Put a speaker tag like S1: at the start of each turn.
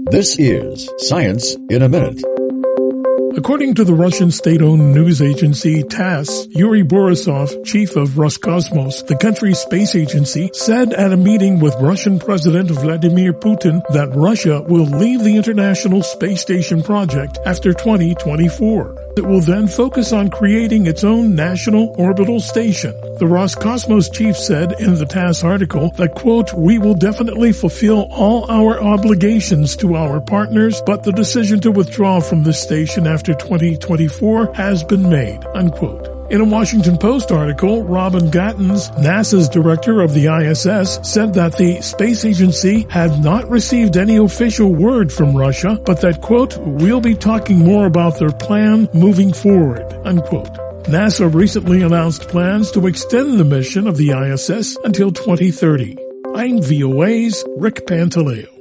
S1: This is Science in a Minute.
S2: According to the Russian state-owned news agency TASS, Yuri Borisov, chief of Roscosmos, the country's space agency, said at a meeting with Russian President Vladimir Putin that Russia will leave the International Space Station project after 2024. It will then focus on creating its own national orbital station. The Roscosmos chief said in the TASS article that, quote, "We will definitely fulfill all our obligations to our partners, but the decision to withdraw from this station after 2024 has been made," unquote. In a Washington Post article, Robin Gattens, NASA's director of the ISS, said that the space agency had not received any official word from Russia, but that, quote, "We'll be talking more about their plan moving forward," unquote. NASA recently announced plans to extend the mission of the ISS until 2030. I'm VOA's Rick Pantaleo.